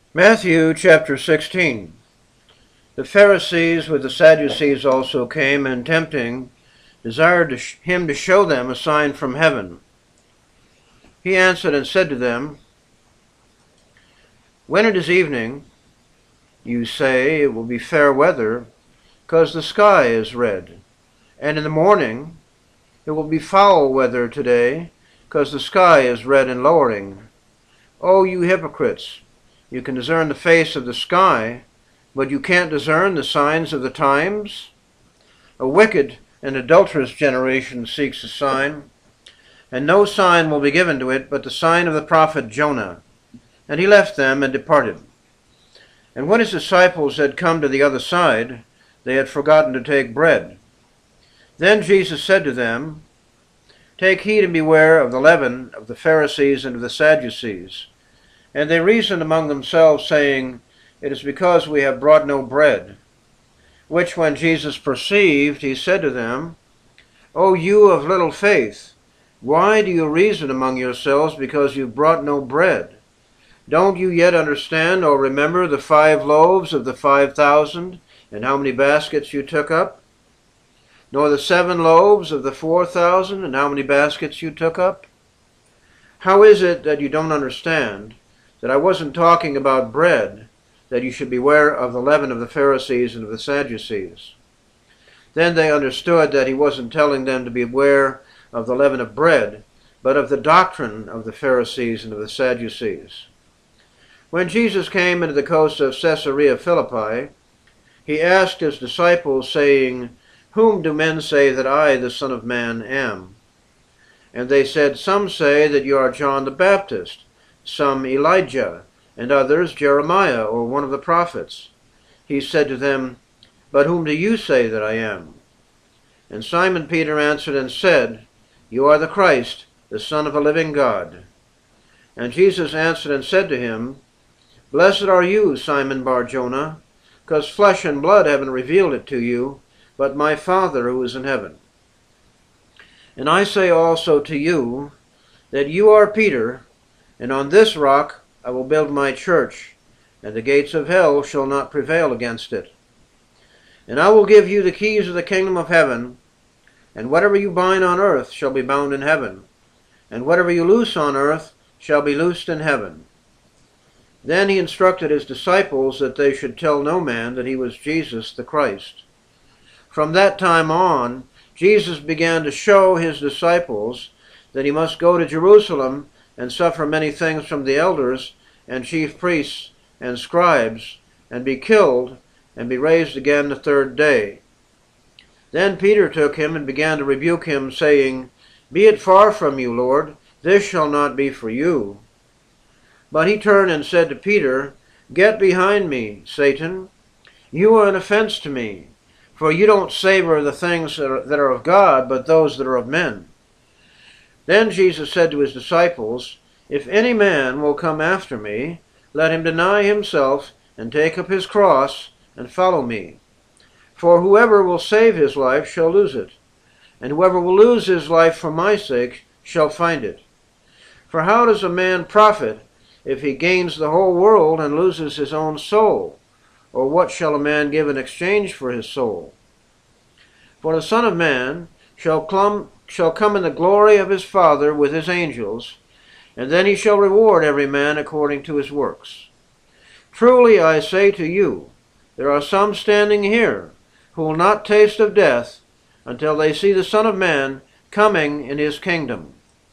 Matthew chapter 16. The Pharisees with the Sadducees also came, and tempting, desired him to show them a sign from heaven. He answered and said to them, "When it is evening, you say it will be fair weather, because the sky is red. And in the morning, it will be foul weather today, because the sky is red and lowering. O you hypocrites! You can discern the face of the sky, but you can't discern the signs of the times? A wicked and adulterous generation seeks a sign, and no sign will be given to it but the sign of the prophet Jonah." And he left them and departed. And when his disciples had come to the other side, they had forgotten to take bread. Then Jesus said to them, "Take heed and beware of the leaven of the Pharisees and of the Sadducees." And they reasoned among themselves, saying, "It is because we have brought no bread." Which when Jesus perceived, he said to them, "O you of little faith, why do you reason among yourselves because you have brought no bread? Don't you yet understand or remember the 5 loaves of the 5,000, and how many baskets you took up? Nor the 7 loaves of the 4,000, and how many baskets you took up? How is it that you don't understand that I wasn't talking about bread, that you should beware of the leaven of the Pharisees and of the Sadducees?" Then they understood that he wasn't telling them to beware of the leaven of bread, but of the doctrine of the Pharisees and of the Sadducees. When Jesus came into the coast of Caesarea Philippi, he asked his disciples, saying, "Whom do men say that I, the Son of Man, am?" And they said, "Some say that you are John the Baptist, some Elijah, and others Jeremiah or one of the prophets." He said to them, "But whom do you say that I am?" And Simon Peter answered and said, "You are the Christ, the Son of the living God." And Jesus answered and said to him, "Blessed are you, Simon Bar-Jonah, because flesh and blood haven't revealed it to you, but my Father who is in heaven. And I say also to you, that you are Peter, and on this rock I will build my church, and the gates of hell shall not prevail against it. And I will give you the keys of the kingdom of heaven, and whatever you bind on earth shall be bound in heaven, and whatever you loose on earth shall be loosed in heaven." Then he instructed his disciples that they should tell no man that he was Jesus the Christ. From that time on, Jesus began to show his disciples that he must go to Jerusalem and suffer many things from the elders and chief priests and scribes, and be killed, and be raised again the 3rd day. Then Peter took him and began to rebuke him, saying, "Be it far from you, Lord, this shall not be for you." But he turned and said to Peter, "Get behind me, Satan. You are an offense to me, for you don't savor the things that are of God, but those that are of men." Then Jesus said to his disciples, "If any man will come after me, let him deny himself and take up his cross and follow me. For whoever will save his life shall lose it, and whoever will lose his life for my sake shall find it. For how does a man profit if he gains the whole world and loses his own soul? Or what shall a man give in exchange for his soul? For the Son of Man shall come in the glory of his Father with his angels, and then he shall reward every man according to his works. Truly I say to you, there are some standing here who will not taste of death until they see the Son of Man coming in his kingdom."